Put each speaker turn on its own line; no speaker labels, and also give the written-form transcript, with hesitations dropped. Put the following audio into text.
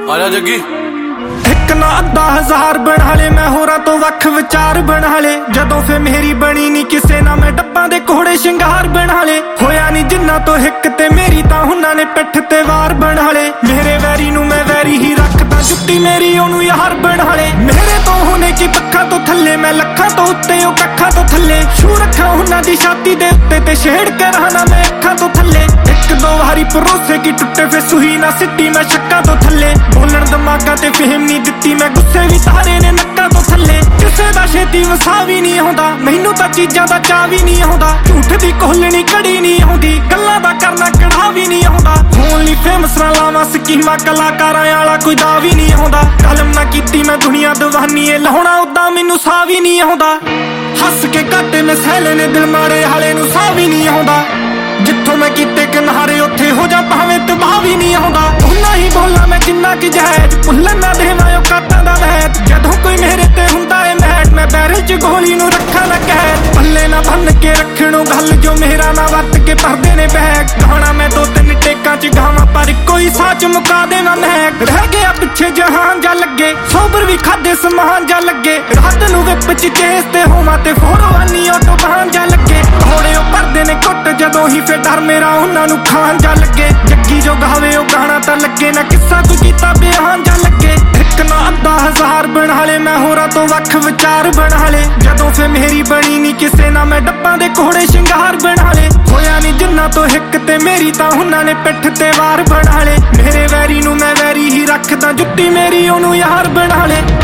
आजा जग्गी।
एक ना अद्धा हजार बना ले मैं होरां तो वख विचार बना ले जदों फिर मेरी बनी नी किसे ना मैं डब्बां दे कोहड़े शिंगार बना ले होया नी जिन्ना तो हिक ते मेरी तां हुन्ना ने पिठ ते वार बना ले मेरे वैरी नू मैं वैरी ही रखदा जुट्टी मेरी ओनू यार बना ले मेरे तो होने की पक्का तो थल्ले मैं लखां तो उत्ते ओ कक्खां तो थल्ले छू रखा हुन्ना दी छाती दे उत्ते ते छेड़ के रहना मैं अखां तो थल्ले एक दो वारी भरोसे की टुटे फिर सुही ना सिट्टी मैं शक्कां तो थल्ले बोलण दिमागा ते फेम नी दित्ती मैं गुस्से भी तारे ने नक्कां तो थल्ले किसे दा छेती वसा भी नहीं आउंदा मैनू तां चीजां दा चा भी नहीं आउंदा झूठ दी कोहलनी कड़ी नहीं आउंदी गल्लां दा करना कड़ा भी नहीं आउंदा होण लई फेमस ना लावां स्कीमां कलाकारां आला कोई दा भी नहीं आउंदा कलम ना कीती मैं दुनिया दीवानी ए लाउणा उदां मैनू सा भी नहीं आउंदा हस के घाटे मैं सहले ने दिल मारे हाले नू सा भी नहीं आउंदा जिथों मैं कीते किनारे उत्थे हो जा भावें तबाह भी नहीं आउंदा उन्ना ही बोला मैं जिन्ना कि जहज भुल्लन ना देवां ओ काटां दा वैद जदों कोई मेरे ते हुंदा ए मैट मैं बैरल च गोली नू रखा ना कैद पल्ले ना बन के रखणो गल जो मेरा ना वरत के भरदे ने बैग गाना मैं दो तीन टेकां च गावां पर कोई साच मुका देवां महक रह गया पिछे जहान जा लगे सोबर भी खादे समान जा लगे रात नू विप च चेस ते होवां ते 401 ऑटो बहान जा लगे घोड़े ओ भरदे ने घुट जदों ही फिर डर मेरा उन्हां नू खान जा लगे जग्गी जो गावे ओ गाना तां लगे ना किस्सा कोई कीता बयान जा लगे एक ना अद्धा हजार बना ले मैं होरां तो वख विचार बना ले जदों फिर मेरी बनी नी किसे ना मैं डब्बां दे कोहड़े शिंगार बना ले होया नी जिन्ना तो हिक ते मेरी तां हुन्ना ने पिठ ते वार बना ले मेरे वैरी नू मैं वैरी ही रखदा जुट्टी मेरी ओनू यार बना ले।